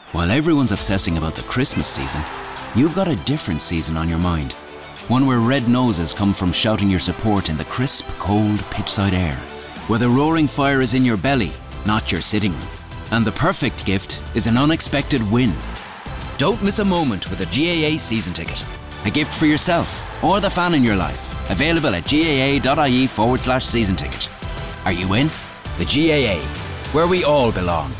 While everyone's obsessing about the Christmas season, you've got a different season on your mind. One where red noses come from shouting your support in the crisp, cold, pitchside air. Where the roaring fire is in your belly, not your sitting room. And the perfect gift is an unexpected win. Don't miss a moment with a GAA season ticket. A gift for yourself or the fan in your life. Available at gaa.ie/season ticket. Are you in? The GAA, where we all belong.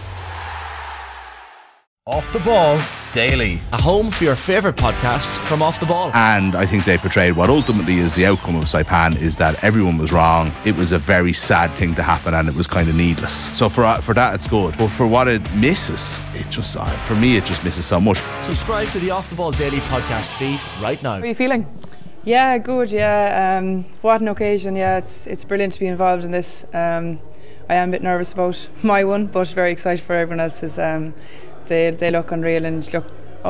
Off the Ball Daily. A home for your favourite podcasts from Off the Ball. And I think they portrayed what ultimately is the outcome of Saipan, is that everyone was wrong. It was a very sad thing to happen and it was kind of needless. So for that it's good. But for what it misses, it just, for me, it just misses so much. Subscribe to the Off the Ball Daily podcast feed right now. How are you feeling? Yeah, good, yeah. What an occasion, yeah. It's brilliant to be involved in this. I am a bit nervous about my one, but very excited for everyone else's. They look unreal and they're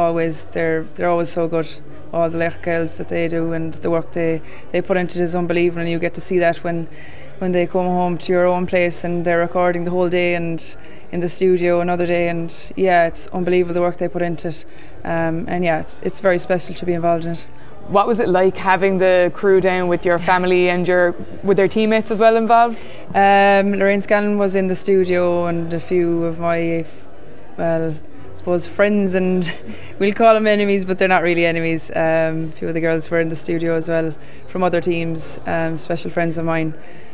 always so good. All the lerkels that they do and the work they put into it is unbelievable, and you get to see that when they come home to your own place and they're recording the whole day and in the studio another day, and yeah, it's unbelievable the work they put into it. And yeah, it's very special to be involved in it. What was it like having the crew down with your family and with their teammates as well involved? Lorraine Scanlon was in the studio and a few of my, I suppose friends, and we'll call them enemies, but they're not really enemies. A few of the girls were in the studio as well from other teams, special friends of mine.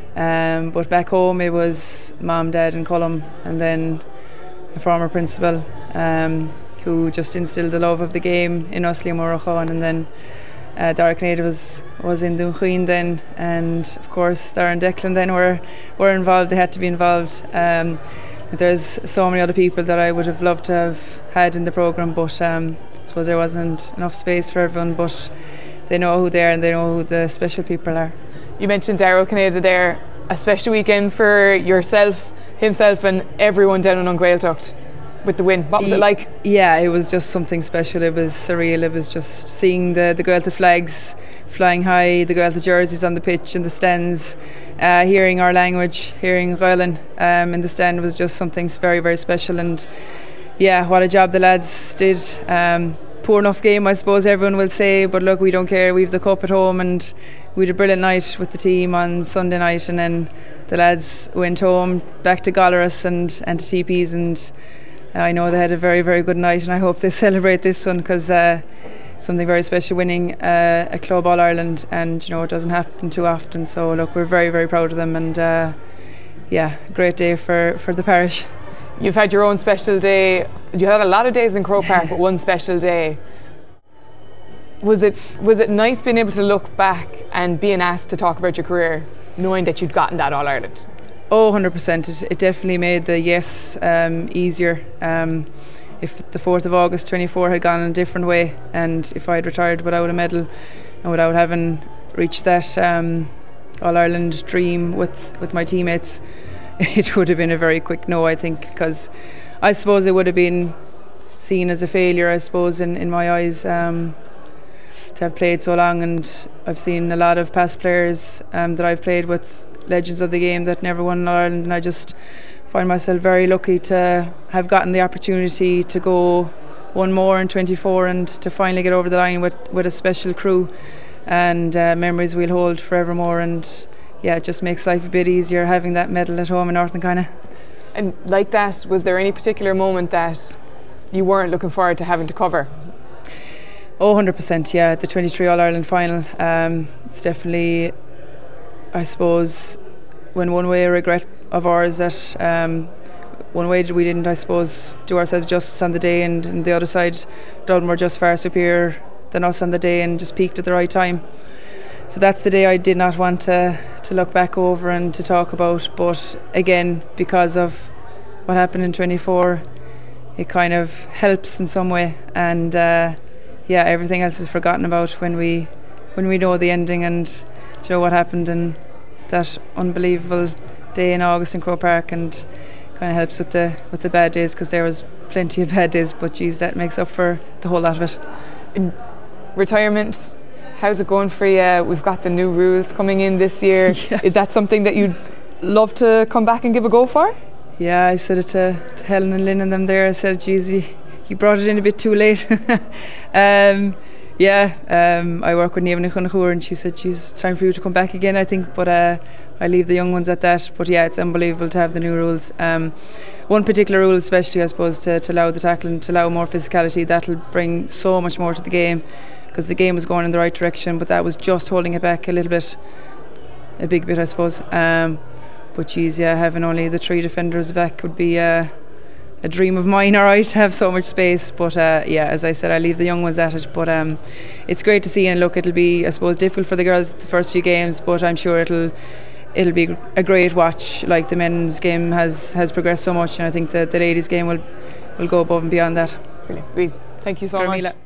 But back home it was Mom, Dad and Colm, and then a former principal who just instilled the love of the game in us, Liam O'Rourke, and then Dara Canada was in Dunqueen then, and of course Dara and Declan then were involved. They had to be involved. There's so many other people that I would have loved to have had in the programme, but I suppose there wasn't enough space for everyone, but they know who they are and they know who the special people are. You mentioned Dara Canada there, a special weekend for yourself, himself and everyone down in Ungailtucht with the win. What was it like? Yeah, it was just something special. It was surreal. It was just seeing the Gaeltacht flags flying high, the Gaeltacht jerseys on the pitch in the stands, hearing our language, hearing Gaelan in the stand was just something very, very special. And yeah, what a job the lads did. Poor enough game, I suppose everyone will say, but look, we don't care. We've the cup at home and we had a brilliant night with the team on Sunday night, and then the lads went home back to Galaras and to TP's, and I know they had a very, very good night, and I hope they celebrate this one, because something very special, winning a Club All Ireland, and you know it doesn't happen too often. So look, we're very, very proud of them, and yeah, great day for the parish. You've had your own special day. You had a lot of days in Croke Park, but one special day. Was it nice being able to look back and being asked to talk about your career, knowing that you'd gotten that All Ireland? Oh, 100%. It definitely made the yes easier. If the 4th of August 24 had gone in a different way, and if I had retired without a medal and without having reached that All Ireland dream with my teammates, it would have been a very quick no, I think, because I suppose it would have been seen as a failure, I suppose, in my eyes, to have played so long. And I've seen a lot of past players that I've played with, legends of the game, that never won All Ireland, and I just find myself very lucky to have gotten the opportunity to go one more in 24 and to finally get over the line with a special crew, and memories we'll hold forevermore. And yeah, it just makes life a bit easier having that medal at home in North Encounter. And like that, was there any particular moment that you weren't looking forward to having to cover? Oh, 100%, yeah. The 23 All-Ireland final, it's definitely, I suppose, when one way a regret of ours that one way we didn't, I suppose, do ourselves justice on the day, and the other side, Dublin were just far superior than us on the day and just peaked at the right time. So that's the day I did not want to look back over and to talk about, but again, because of what happened in 24, it kind of helps in some way, and yeah, everything else is forgotten about when we know the ending and show what happened in that unbelievable day in August in Croke Park, and kind of helps with the bad days, because there was plenty of bad days, but geez, that makes up for the whole lot of it. In retirement, how's it going for you? We've got the new rules coming in this year. Yeah. Is that something that you'd love to come back and give a go for? Yeah, I said it to Helen and Lynn and them there. I said, geez, he brought it in a bit too late. I work with Niamh Nicunachur, and she said, "It's time for you to come back again, I think." But I leave the young ones at that. But yeah, it's unbelievable to have the new rules. One particular rule, especially, I suppose, to allow the tackling, to allow more physicality. That'll bring so much more to the game, because the game was going in the right direction, but that was just holding it back a little bit, a big bit, I suppose. But geez, yeah, having only the 3 defenders back would be a dream of mine, alright, to have so much space. But as I said, I leave the young ones at it. But it's great to see, and look, it'll be, I suppose, difficult for the girls the first few games, but I'm sure it'll be a great watch. Like, the men's game has progressed so much, and I think that the ladies' game will go above and beyond that. Brilliant. Louise, thank you so much.